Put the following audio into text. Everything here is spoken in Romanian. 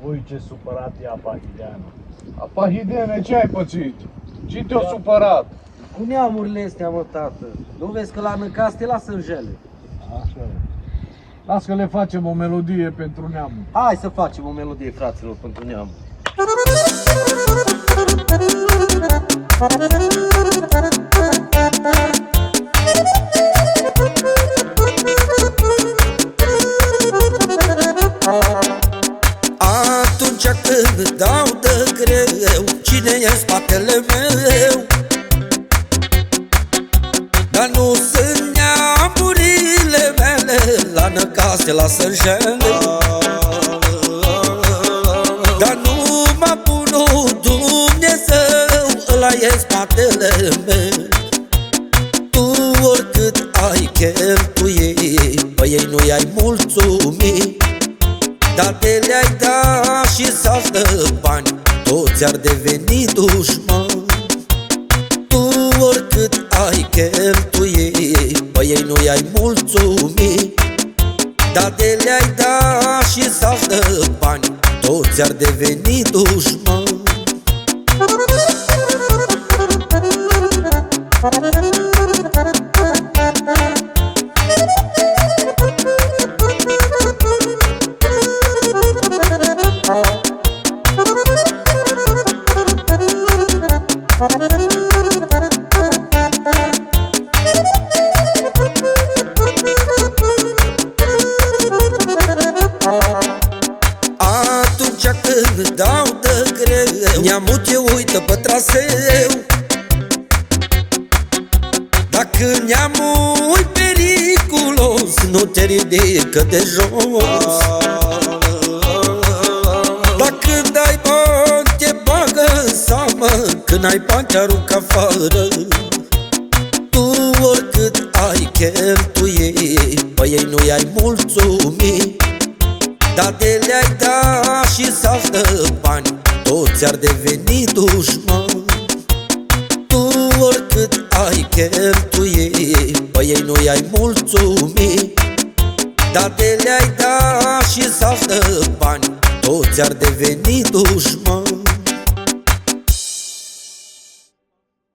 Ui, ce supărat e Apahideanu. Apahidene, ce ai pățit? Ce te-a supărat? Cu neamurile astea, mă, tată. Nu vezi că la năcas te lasă în jele. Așa e. Las că le facem o melodie pentru neamul. Hai să facem o melodie, fraților, pentru neam. Atunci când dau de greu, cine e în spatele meu? Dar nu sunt neamurile mele, la năcas te lasă în jele. Dar numai bunul Dumnezeu, ăla e în spatele meu. Tu oricât ai cheltuit, pe ei nu i-ai mulțumit. Dar de le-ai da și să-ți dă bani, toți ar deveni dușmani. Tu oricât ai cheltuit, pe ei nu i-ai mulțumit. Dar de le-ai da și să-ți dă bani, toți ar deveni dușmani. Atunci când dau de greu, neamul te uită pe traseu. Dacă neamul-i periculos, nu te ridică de jos. Dacă dai bani, te bagă în seamă, când ai bani te aruncă afară. Tu oricât ai cheltuit, pe ei nu i-ai mulțumit. Dar de le-ai da și să-ți dă bani, toți ar deveni dușmani. Tu oricât ai cheltuit, pe ei nu i-ai mulțumit. Dar de le-ai da și să-ți dă bani, toți ar deveni dușmani.